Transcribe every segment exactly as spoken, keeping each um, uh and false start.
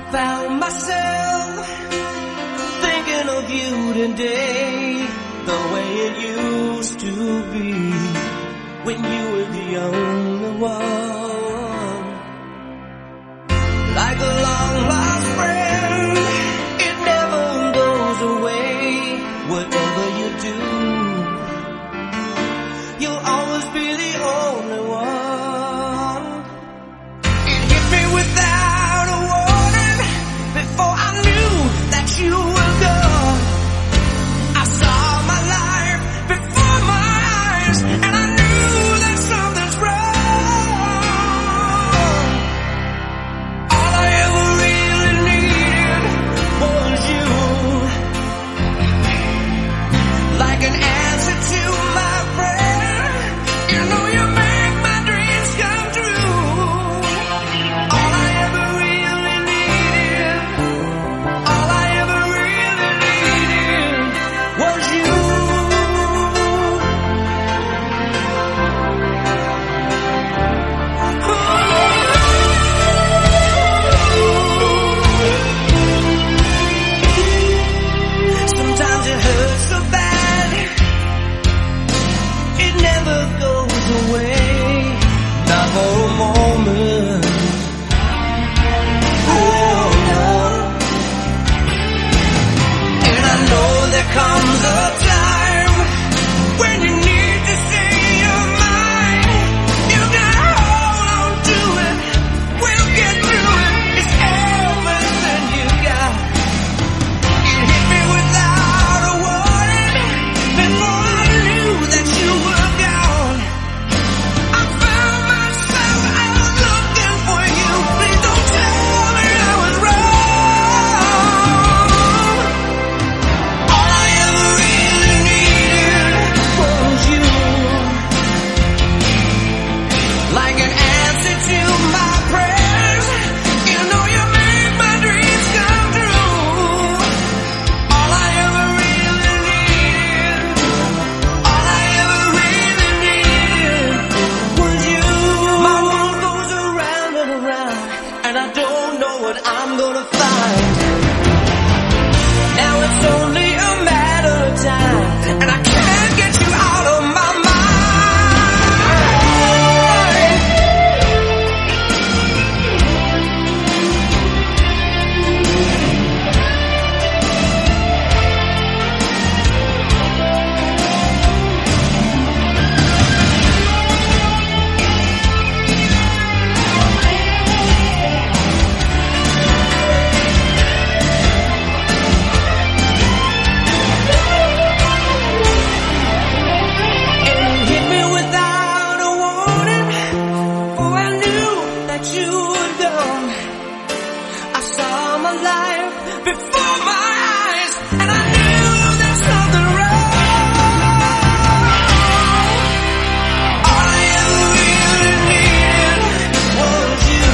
Found myself thinking of you today, the way it used to be when you were the only one. Like a long lost friend, it never goes away. Whatever you do, you'll always be the only one. It hit me without a warning. Before I knew that you were gone, I saw my life before my eyes, and I knew that something's wrong. All I ever really needed was you, like an answer to my prayer. You know you make my dreams come true. All I ever really needed, all I ever really needed was you. Sometimes it hurts so bad, it never goes away, not for a moment. Oh, no. And I know there comes a time when you need to say your mind. You gotta hold on to it, we'll get through it. It's everything you got. It hit me without a warning. Before I knew that you were gone, I found myself out looking for you. Please don't tell me I was wrong. All I ever really needed was you, like an answer to my prayers. You know you make my dreams come true. All I ever really needed, all I ever really needed was you. My world goes around and around, and I don't know what I'm gonna find. Now it's only a matter of time, and I can't get you out of my mind. And it hit me without a warning. Oh, I knew that you were gone. I saw my life before my eyes, and I knew there's something wrong. All I ever really needed was you,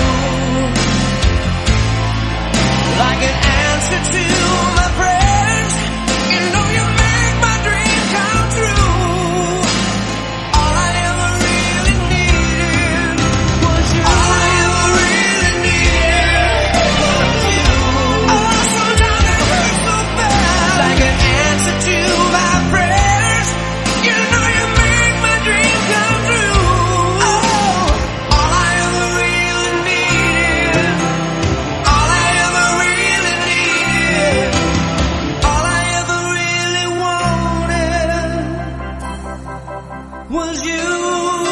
like an answer to my prayers. You know you make my dreams come true. All I ever really needed was you. All I ever really needed was you. Oh, sometimes it hurts so bad, like an answer to my prayers. You know you make my dreams come true. Oh, all I ever really needed, all I ever really needed, all I ever really wanted was you.